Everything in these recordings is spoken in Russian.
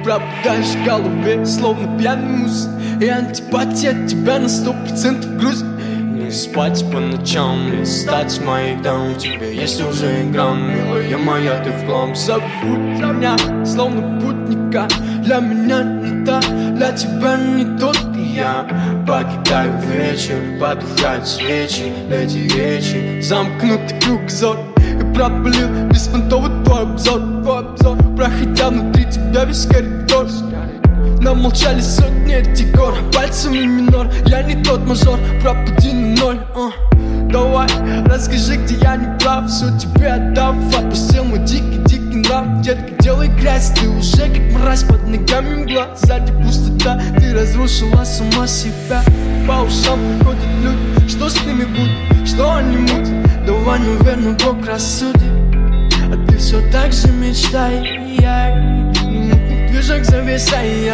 пробудаешь в голове, словно пьяный муз. И антипатия от тебя на 100% грузит. Не спать по ночам, листать мои там. У тебя есть уже игра, милая моя, ты в хлам. Забудь меня, словно путника. Для меня не та, для тебя не тот. И я покидаю вечер, потухают свечи. Эти речи, замкнутый кругозор. И пропалил беспонтовый твой обзор. Проходя внутри тебя весь коридор. Нам молчали сотни этих гор, пальцами минор. Я не тот мажор, пропади на ноль. Давай, расскажи, где я не прав. Все тебе отдав, отпустил мой дикий нрав. Детка, делай грязь, ты уже как мразь. Под ногами мгла, сзади пустота. Ты разрушила сама себя. По ушам приходят люди, что с ними будет, что они мутят. Давай, наверное, Бог рассудит. А ты все так же мечтай. Движок зависая,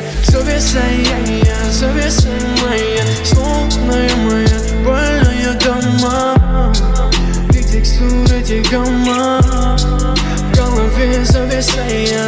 моя, словная моя, больная дома. И текстуры эти гамма в голове зависая,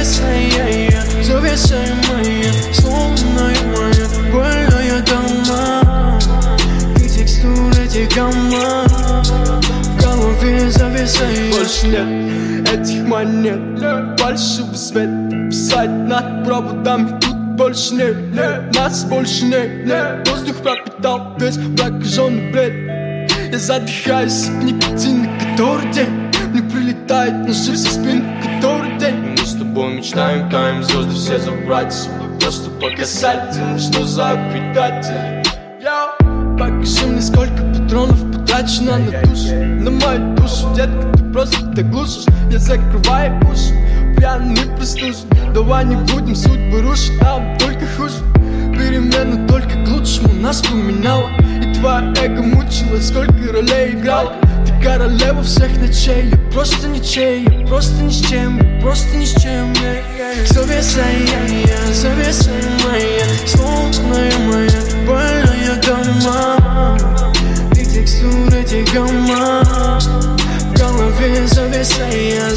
моя, словная моя, больная дома. И текстуры эти гамма в голове зависая. Больше нет этих монет, фальшивый свет. Писать над проводами тут больше нет, нас больше нет. Воздух пропитал весь прокаженный бред. Я задыхаюсь от никотина, который день мне прилетает ножи со спины, который день. Мы с тобой мечтаем, таем звезды все забрать. Просто показательно, что за предатель. Покажи мне, сколько патронов потрачено на душу, на мою душу. Детка, ты просто так глушишь, я закрываю уши. Пьяный простужен, давай не будем судьбы рушить, нам только хуже. Перемена только к лучшему нас поменяла. И твоя эго мучила, сколько ролей играла. Ты королева всех ночей, я просто ничей. Я просто ни с чем, я просто ни с чем. Зависая моя, словная моя, больная дома. И текстуры эти гамма в голове зависая,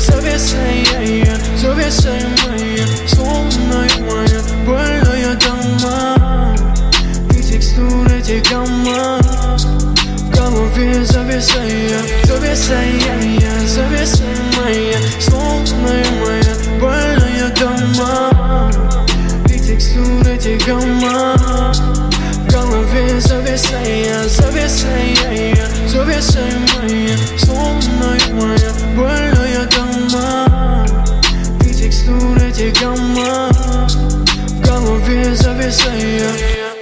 моя, словная моя, больная дома. И текстуры эти гамма в голове зависая, моя, словная моя, больная дома. И текстуры эти гамма в голове зависая, моя, словная моя, больная дома. И текстуры эти гамма в голове зависая.